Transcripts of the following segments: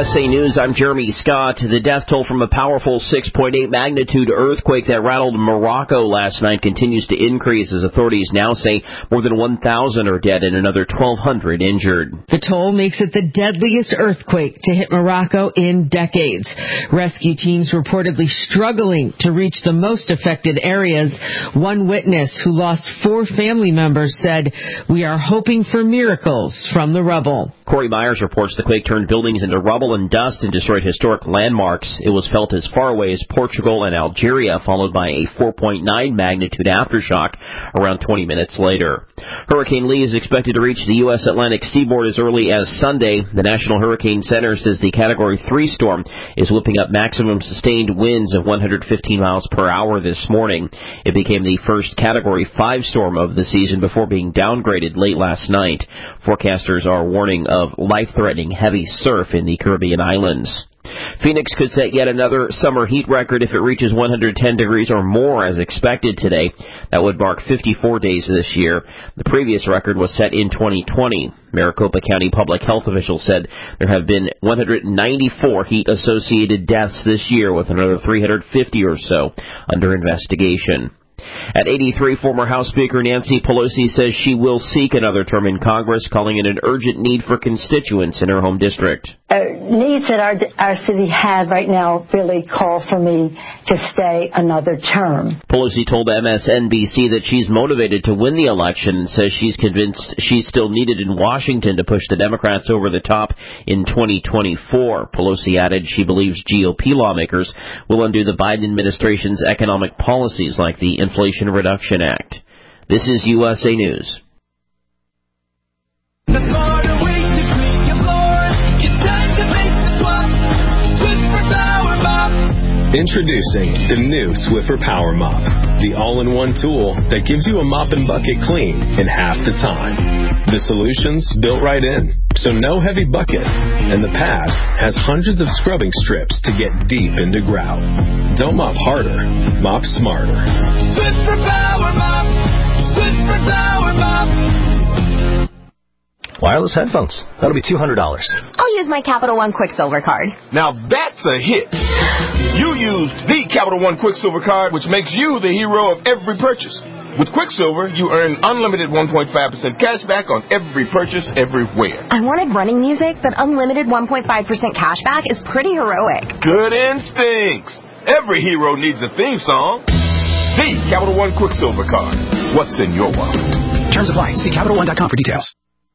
USA News, I'm Jeremy Scott. The death toll from a powerful 6.8 magnitude earthquake that rattled Morocco last night continues to increase as authorities now say more than 1,000 are dead and another 1,200 injured. The toll makes it the deadliest earthquake to hit Morocco in decades. Rescue teams reportedly struggling to reach the most affected areas. One witness who lost 4 family members said, "We are hoping for miracles from the rubble." Corey Myers reports the quake turned buildings into rubble and dust and destroyed historic landmarks. It was felt as far away as Portugal and Algeria, followed by a 4.9 magnitude aftershock around 20 minutes later. Hurricane Lee is expected to reach the U.S. Atlantic seaboard as early as Sunday. The National Hurricane Center says the Category 3 storm is whipping up maximum sustained winds of 115 miles per hour this morning. It became the first Category 5 storm of the season before being downgraded late last night. Forecasters are warning of life-threatening heavy surf in the Caribbean islands. Phoenix could set yet another summer heat record if it reaches 110 degrees or more as expected today. That would mark 54 days this year. The previous record was set in 2020. Maricopa County public health officials said there have been 194 heat-associated deaths this year, with another 350 or so under investigation. At 83, former House Speaker Nancy Pelosi says she will seek another term in Congress, calling it an urgent need for constituents in her home district. Needs that our city has right now really call for me to stay another term. Pelosi told MSNBC that she's motivated to win the election and says she's convinced she's still needed in Washington to push the Democrats over the top in 2024. Pelosi added she believes GOP lawmakers will undo the Biden administration's economic policies like the Inflation Reduction Act. This is USA News. Introducing the new Swiffer Power Mop, the all-in-one tool that gives you a mop and bucket clean in half the time. The solution's built right in, so no heavy bucket, and the pad has hundreds of scrubbing strips to get deep into grout. Don't mop harder, mop smarter. Swiffer Power Mop, Swiffer Power Mop. Wireless headphones. That'll be $200. I'll use my Capital One Quicksilver card. Now that's a hit. You used the Capital One Quicksilver card, which makes you the hero of every purchase. With Quicksilver, you earn unlimited 1.5% cash back on every purchase everywhere. I wanted running music, but unlimited 1.5% cash back is pretty heroic. Good instincts. Every hero needs a theme song. The Capital One Quicksilver card. What's in your wallet? Terms apply. See CapitalOne.com for details.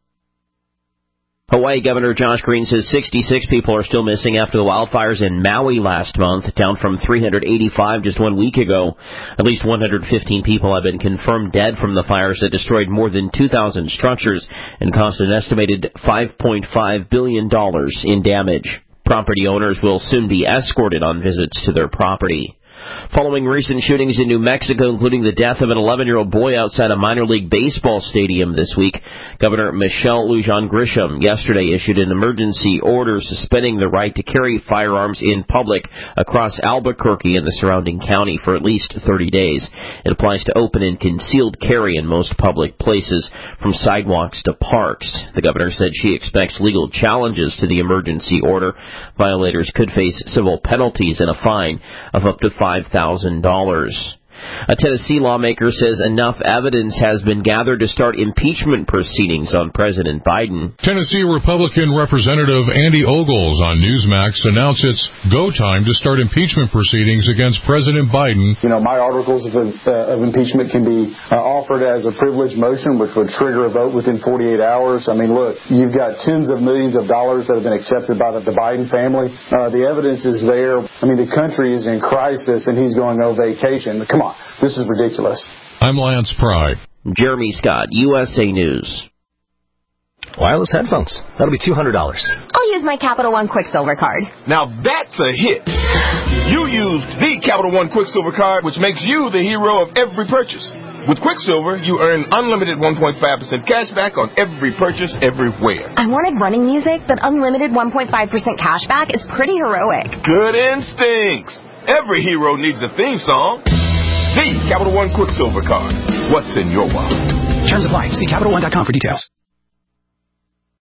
Hawaii Governor Josh Green says 66 people are still missing after the wildfires in Maui last month, down from 385 just 1 week ago. At least 115 people have been confirmed dead from the fires that destroyed more than 2,000 structures and cost an estimated $5.5 billion in damage. Property owners will soon be escorted on visits to their property. Following recent shootings in New Mexico, including the death of an 11-year-old boy outside a minor league baseball stadium this week, Governor Michelle Lujan Grisham yesterday issued an emergency order suspending the right to carry firearms in public across Albuquerque and the surrounding county for at least 30 days. It applies to open and concealed carry in most public places, from sidewalks to parks. The governor said she expects legal challenges to the emergency order. Violators could face civil penalties and a fine of up to $5,000. A Tennessee lawmaker says enough evidence has been gathered to start impeachment proceedings on President Biden. Tennessee Republican Representative Andy Ogles on Newsmax announced it's go time to start impeachment proceedings against President Biden. You know, my articles of impeachment can be offered as a privileged motion, which would trigger a vote within 48 hours. I mean, look, you've got tens of millions of dollars that have been accepted by the Biden family. The evidence is there. I mean, the country is in crisis, and he's going on vacation. Come on. This is ridiculous. I'm Lance Pry. Jeremy Scott, USA News. Wireless headphones. That'll be $200. I'll use my Capital One Quicksilver card. Now that's a hit. You used the Capital One Quicksilver card, which makes you the hero of every purchase. With Quicksilver, you earn unlimited 1.5% cash back on every purchase everywhere. I wanted running music, but unlimited 1.5% cash back is pretty heroic. Good instincts. Every hero needs a theme song. The Capital One Quicksilver card. What's in your wallet? Terms apply. See CapitalOne.com for details.